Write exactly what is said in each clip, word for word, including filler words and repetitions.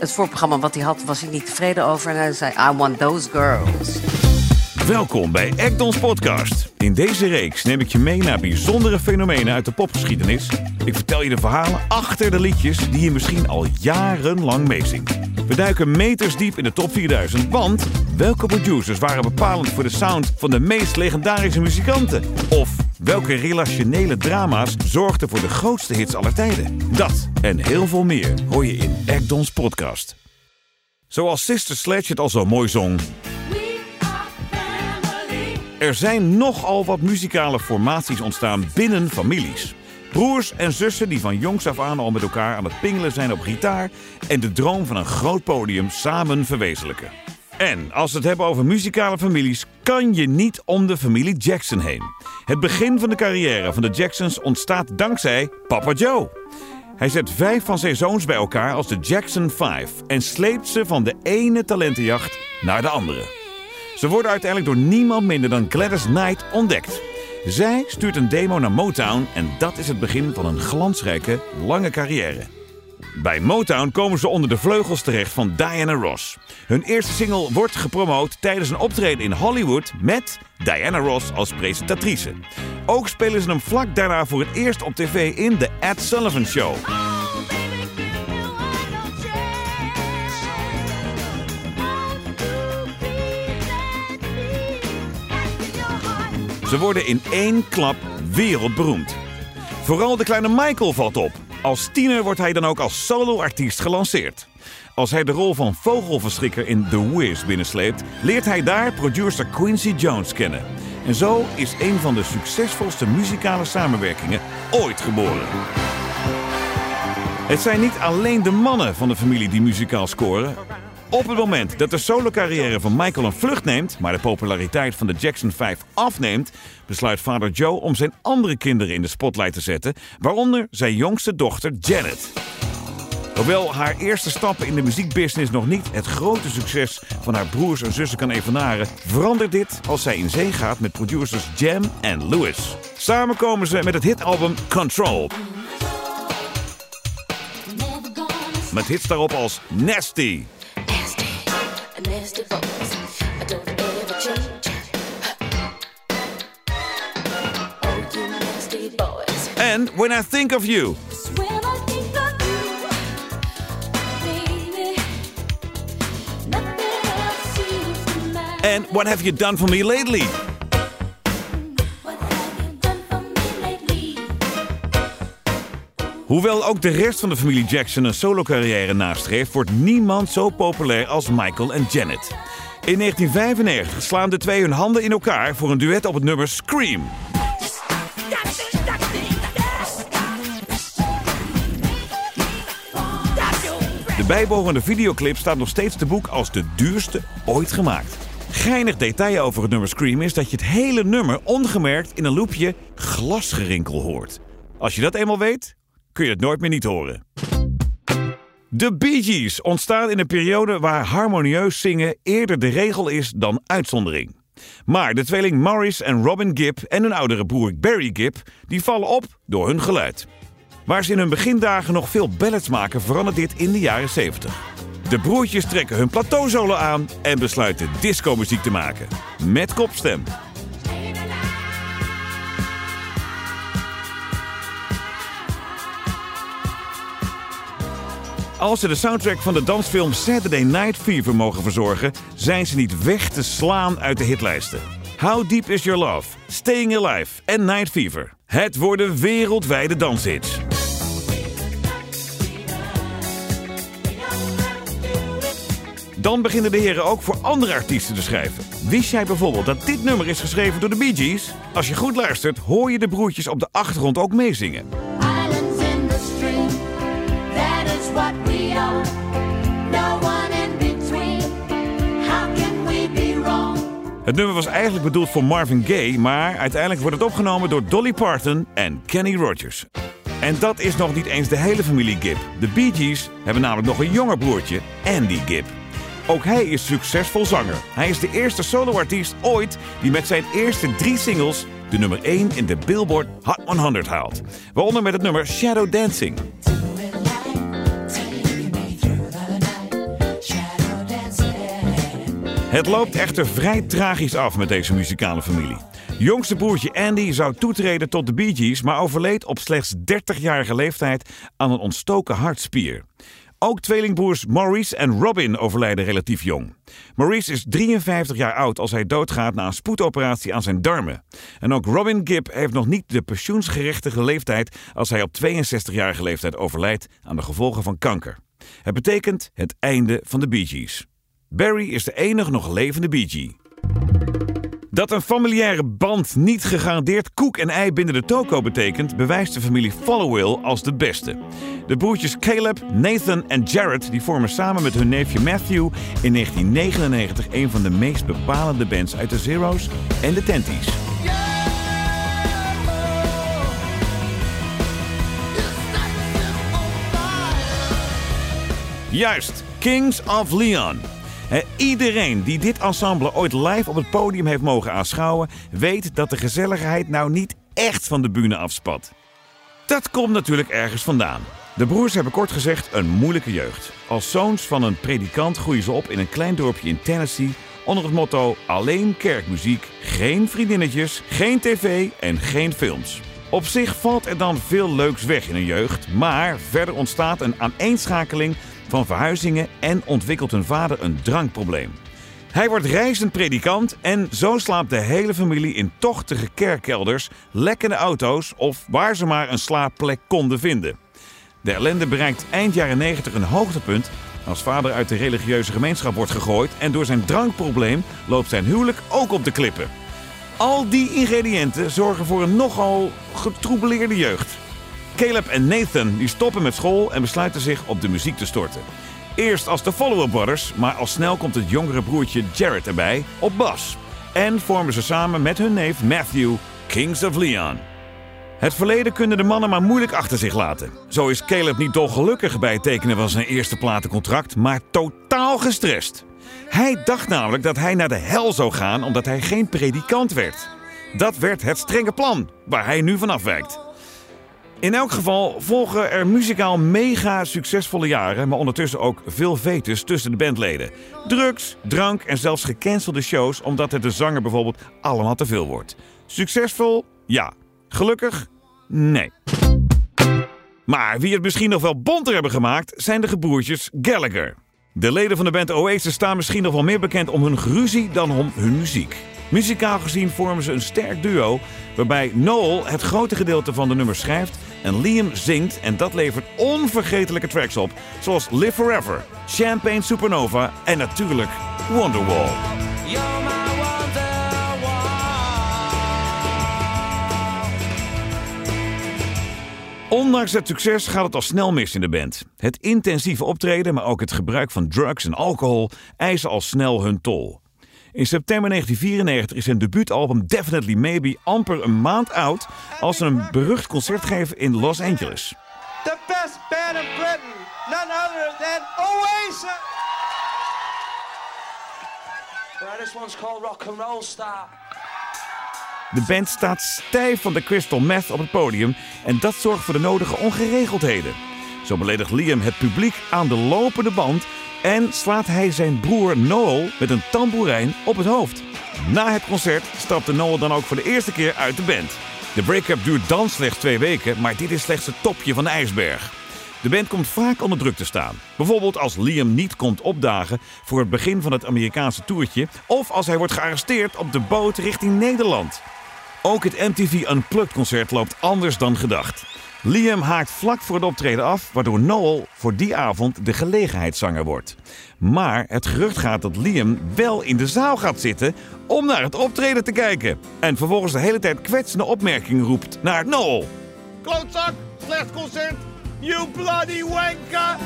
het voorprogramma wat hij had, was hij niet tevreden over. En hij zei, I want those girls. Welkom bij Ekdons Podcast. In deze reeks neem ik je mee naar bijzondere fenomenen uit de popgeschiedenis. Ik vertel je de verhalen achter de liedjes die je misschien al jarenlang meezingt. We duiken meters diep in de top vierduizend, want welke producers waren bepalend voor de sound van de meest legendarische muzikanten? Of welke relationele drama's zorgden voor de grootste hits aller tijden? Dat en heel veel meer hoor je in Ekdons Podcast. Zoals Sister Sledge het al zo mooi zong. Er zijn nogal wat muzikale formaties ontstaan binnen families. Broers en zussen die van jongs af aan al met elkaar aan het pingelen zijn op gitaar en de droom van een groot podium samen verwezenlijken. En als we het hebben over muzikale families, kan je niet om de familie Jackson heen. Het begin van de carrière van de Jacksons ontstaat dankzij Papa Joe. Hij zet vijf van zijn zoons bij elkaar als de Jackson Five en sleept ze van de ene talentenjacht naar de andere. Ze worden uiteindelijk door niemand minder dan Gladys Knight ontdekt. Zij stuurt een demo naar Motown en dat is het begin van een glansrijke, lange carrière. Bij Motown komen ze onder de vleugels terecht van Diana Ross. Hun eerste single wordt gepromoot tijdens een optreden in Hollywood met Diana Ross als presentatrice. Ook spelen ze hem vlak daarna voor het eerst op tv in The Ed Sullivan Show. Ze worden in één klap wereldberoemd. Vooral de kleine Michael valt op. Als tiener wordt hij dan ook als solo-artiest gelanceerd. Als hij de rol van vogelverschrikker in The Wiz binnensleept, leert hij daar producer Quincy Jones kennen. En zo is een van de succesvolste muzikale samenwerkingen ooit geboren. Het zijn niet alleen de mannen van de familie die muzikaal scoren. Op het moment dat de solo-carrière van Michael een vlucht neemt, maar de populariteit van de Jackson Five afneemt, besluit vader Joe om zijn andere kinderen in de spotlight te zetten, waaronder zijn jongste dochter Janet. Hoewel haar eerste stappen in de muziekbusiness nog niet het grote succes van haar broers en zussen kan evenaren, verandert dit als zij in zee gaat met producers Jam en Lewis. Samen komen ze met het hitalbum Control. Met hits daarop als Nasty. And When I Think of You. And What Have You Done For Me Lately. Hoewel ook de rest van de familie Jackson een solo-carrière nastreeft, wordt niemand zo populair als Michael en Janet. In negentien vijfennegentig slaan de twee hun handen in elkaar voor een duet op het nummer Scream. De bijbehorende videoclip staat nog steeds te boek als de duurste ooit gemaakt. Geinig detail over het nummer Scream is dat je het hele nummer ongemerkt in een loopje glasgerinkel hoort. Als je dat eenmaal weet, kun je het nooit meer niet horen. De Bee Gees ontstaan in een periode waar harmonieus zingen eerder de regel is dan uitzondering. Maar de tweeling Maurice en Robin Gibb en hun oudere broer Barry Gibb, die vallen op door hun geluid. Waar ze in hun begindagen nog veel ballads maken, verandert dit in de jaren zeventig. De broertjes trekken hun plateausolo aan en besluiten discomuziek te maken. Met kopstem. Als ze de soundtrack van de dansfilm Saturday Night Fever mogen verzorgen, zijn ze niet weg te slaan uit de hitlijsten. How Deep Is Your Love, Staying Alive en Night Fever. Het worden wereldwijde danshits. Dan beginnen de heren ook voor andere artiesten te schrijven. Wist jij bijvoorbeeld dat dit nummer is geschreven door de Bee Gees? Als je goed luistert, hoor je de broertjes op de achtergrond ook meezingen. Het nummer was eigenlijk bedoeld voor Marvin Gaye, maar uiteindelijk wordt het opgenomen door Dolly Parton en Kenny Rogers. En dat is nog niet eens de hele familie Gibb. De Bee Gees hebben namelijk nog een jonger broertje, Andy Gibb. Ook hij is succesvol zanger. Hij is de eerste soloartiest ooit die met zijn eerste drie singles de nummer één in de Billboard Hot honderd haalt. Waaronder met het nummer Shadow Dancing. Het loopt echter vrij tragisch af met deze muzikale familie. Jongste broertje Andy zou toetreden tot de Bee Gees, maar overleed op slechts dertigjarige leeftijd aan een ontstoken hartspier. Ook tweelingbroers Maurice en Robin overlijden relatief jong. Maurice is drieënvijftig jaar oud als hij doodgaat na een spoedoperatie aan zijn darmen. En ook Robin Gibb heeft nog niet de pensioensgerechtige leeftijd als hij op tweeënzestigjarige leeftijd overlijdt aan de gevolgen van kanker. Het betekent het einde van de Bee Gees. Barry is de enige nog levende Bee Gee. Dat een familiaire band niet gegarandeerd koek en ei binnen de toko betekent, bewijst de familie Followill als de beste. De broertjes Caleb, Nathan en Jared die vormen samen met hun neefje Matthew in negentien negenennegentig een van de meest bepalende bands uit de Zero's en de Tenties. Juist, Kings of Leon. He, iedereen die dit ensemble ooit live op het podium heeft mogen aanschouwen, weet dat de gezelligheid nou niet echt van de bühne afspat. Dat komt natuurlijk ergens vandaan. De broers hebben kort gezegd een moeilijke jeugd. Als zoons van een predikant groeien ze op in een klein dorpje in Tennessee onder het motto alleen kerkmuziek, geen vriendinnetjes, geen tv en geen films. Op zich valt er dan veel leuks weg in een jeugd, maar verder ontstaat een aaneenschakeling van verhuizingen en ontwikkelt hun vader een drankprobleem. Hij wordt reizend predikant en zo slaapt de hele familie in tochtige kerkkelders, lekkende auto's of waar ze maar een slaapplek konden vinden. De ellende bereikt eind jaren negentig een hoogtepunt als vader uit de religieuze gemeenschap wordt gegooid en door zijn drankprobleem loopt zijn huwelijk ook op de klippen. Al die ingrediënten zorgen voor een nogal getroubeleerde jeugd. Caleb en Nathan die stoppen met school en besluiten zich op de muziek te storten. Eerst als de Followill Brothers, maar al snel komt het jongere broertje Jared erbij op bas. En vormen ze samen met hun neef Matthew Kings of Leon. Het verleden kunnen de mannen maar moeilijk achter zich laten. Zo is Caleb niet dolgelukkig bij het tekenen van zijn eerste platencontract, maar totaal gestrest. Hij dacht namelijk dat hij naar de hel zou gaan omdat hij geen predikant werd. Dat werd het strenge plan, waar hij nu van afwijkt. In elk geval volgen er muzikaal mega succesvolle jaren, maar ondertussen ook veel vetus tussen de bandleden. Drugs, drank en zelfs gecancelde shows omdat het de zanger bijvoorbeeld allemaal te veel wordt. Succesvol? Ja. Gelukkig? Nee. Maar wie het misschien nog wel bonter hebben gemaakt zijn de gebroertjes Gallagher. De leden van de band Oasis staan misschien nog wel meer bekend om hun geruzie dan om hun muziek. Muzikaal gezien vormen ze een sterk duo waarbij Noel het grote gedeelte van de nummers schrijft en Liam zingt en dat levert onvergetelijke tracks op zoals Live Forever, Champagne Supernova en natuurlijk Wonderwall. Ondanks het succes gaat het al snel mis in de band. Het intensieve optreden, maar ook het gebruik van drugs en alcohol eisen al snel hun tol. In september negentien vierennegentig is hun debuutalbum Definitely Maybe amper een maand oud als ze een berucht concert geven in Los Angeles. The best band in Britain, none other than Oasis. Right, this one's called Rock and Roll Star. De band staat stijf van de crystal meth op het podium en dat zorgt voor de nodige ongeregeldheden. Zo beledigt Liam het publiek aan de lopende band en slaat hij zijn broer Noel met een tamboerijn op het hoofd. Na het concert stapte Noel dan ook voor de eerste keer uit de band. De break-up duurt dan slechts twee weken, maar dit is slechts het topje van de ijsberg. De band komt vaak onder druk te staan. Bijvoorbeeld als Liam niet komt opdagen voor het begin van het Amerikaanse toertje of als hij wordt gearresteerd op de boot richting Nederland. Ook het M T V Unplugged concert loopt anders dan gedacht. Liam haakt vlak voor het optreden af, waardoor Noel voor die avond de gelegenheidszanger wordt. Maar het gerucht gaat dat Liam wel in de zaal gaat zitten om naar het optreden te kijken. En vervolgens de hele tijd kwetsende opmerkingen roept naar Noel. Klootzak, slecht concert, you bloody wanker!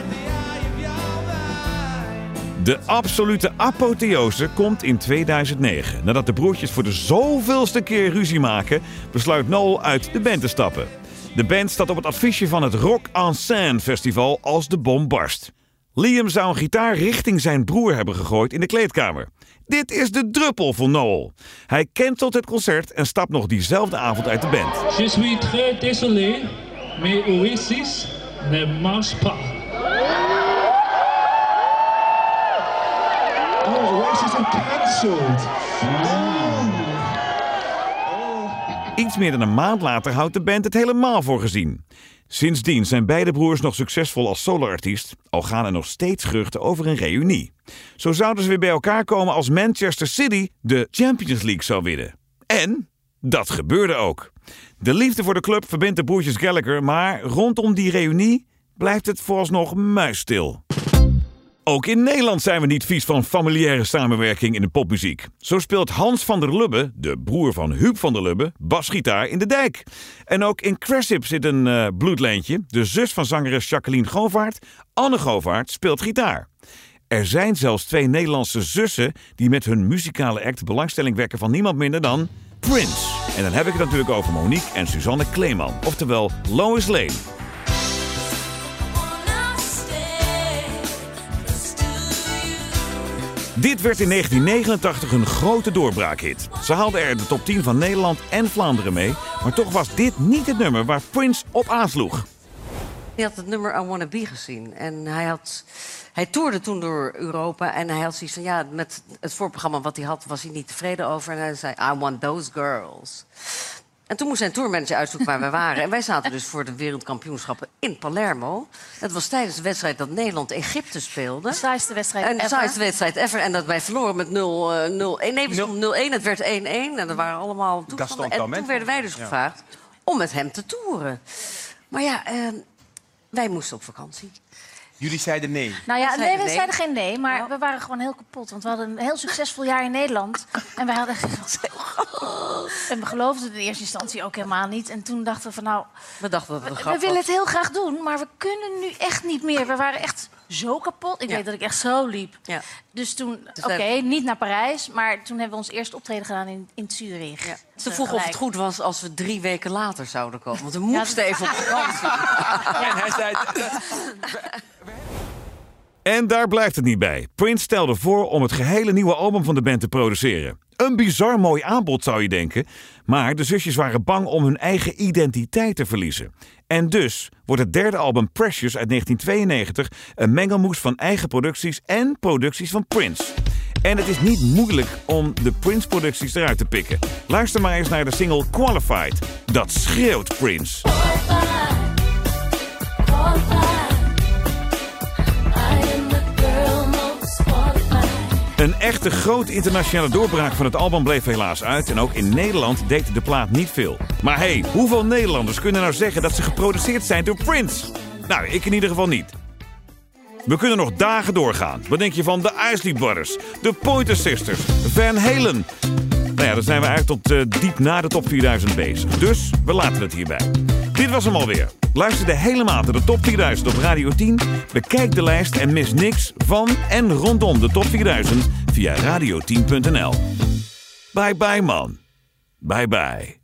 De absolute apotheose komt in tweeduizend negen. Nadat de broertjes voor de zoveelste keer ruzie maken, besluit Noel uit de band te stappen. De band staat op het affiche van het Rock en Scène festival als de bom barst. Liam zou een gitaar richting zijn broer hebben gegooid in de kleedkamer. Dit is de druppel voor Noel. Hij cancelt het concert en stapt nog diezelfde avond uit de band. Je suis très désolé, mais Oasis ne marche pas. Oh, Oasis in Cancelled. Iets meer dan een maand later houdt de band het helemaal voor gezien. Sindsdien zijn beide broers nog succesvol als soloartiest, al gaan er nog steeds geruchten over een reunie. Zo zouden ze weer bij elkaar komen als Manchester City de Champions League zou winnen. En dat gebeurde ook. De liefde voor de club verbindt de broertjes Gallagher, maar rondom die reunie blijft het vooralsnog muisstil. Ook in Nederland zijn we niet vies van familiaire samenwerking in de popmuziek. Zo speelt Hans van der Lubbe, de broer van Huub van der Lubbe, basgitaar in De Dijk. En ook in Cressip zit een uh, bloedlijntje. De zus van zangeres Jacqueline Govaert, Anne Govaert, speelt gitaar. Er zijn zelfs twee Nederlandse zussen die met hun muzikale act belangstelling wekken van niemand minder dan Prince. En dan heb ik het natuurlijk over Monique en Suzanne Kleeman, oftewel Lois Lane. Dit werd in negentien negenentachtig een grote doorbraakhit. Ze haalden er de top tien van Nederland en Vlaanderen mee, maar toch was dit niet het nummer waar Prince op aansloeg. Hij had het nummer I Wanna Be gezien en hij had... Hij toerde toen door Europa en hij had zoiets van... ja, met het voorprogramma wat hij had was hij niet tevreden over. En hij zei, I want those girls. En toen moest zijn tourmanager uitzoeken waar wij waren. En wij zaten dus voor de wereldkampioenschappen in Palermo. Het was tijdens de wedstrijd dat Nederland Egypte speelde. De saaiste wedstrijd en de ever. saaiste wedstrijd ever. En dat wij verloren met nul één. Nee, we stonden nul één, het werd één één. En er waren allemaal toestanden. En toen werden wij dus gevraagd om met hem te toeren. Maar ja, uh, wij moesten op vakantie. Jullie zeiden nee. Nou ja, zeiden nee, we nee. zeiden geen nee, maar Oh. we waren gewoon heel kapot. Want we hadden een heel succesvol jaar in Nederland. En we hadden en we geloofden in eerste instantie ook helemaal niet. En toen dachten we van nou, We dachten dat het een we, grap we willen was. het heel graag doen, maar we kunnen nu echt niet meer. We waren echt zo kapot. Ik Ja. weet dat ik echt zo liep. Ja. Dus toen, Dus oké, wij- niet naar Parijs, maar toen hebben we ons eerste optreden gedaan in, in Zurich. Ja. Dus, Ze eh, vroegen of het gelijk. goed was als we drie weken later zouden komen. Want we moesten dat- even op vakantie. En hij zei... En daar blijft het niet bij. Prince stelde voor om het gehele nieuwe album van de band te produceren. Een bizar mooi aanbod zou je denken, maar de zusjes waren bang om hun eigen identiteit te verliezen. En dus wordt het derde album Precious uit negentien tweeënnegentig een mengelmoes van eigen producties en producties van Prince. En het is niet moeilijk om de Prince-producties eruit te pikken. Luister maar eens naar de single Qualified. Dat schreeuwt Prince. Een echte grote internationale doorbraak van het album bleef helaas uit. En ook in Nederland deed de plaat niet veel. Maar hé, hey, hoeveel Nederlanders kunnen nou zeggen dat ze geproduceerd zijn door Prince? Nou, ik in ieder geval niet. We kunnen nog dagen doorgaan. Wat denk je van de Isley Brothers, de Pointer Sisters, Van Halen? Nou ja, dan zijn we eigenlijk tot uh, diep na de top vierduizend bezig. Dus we laten het hierbij. Dit was hem alweer. Luister de hele maand naar de top vierduizend op Radio tien. Bekijk de lijst en mis niks van en rondom de top vierduizend via radio tien punt n l. Bye bye man. Bye bye.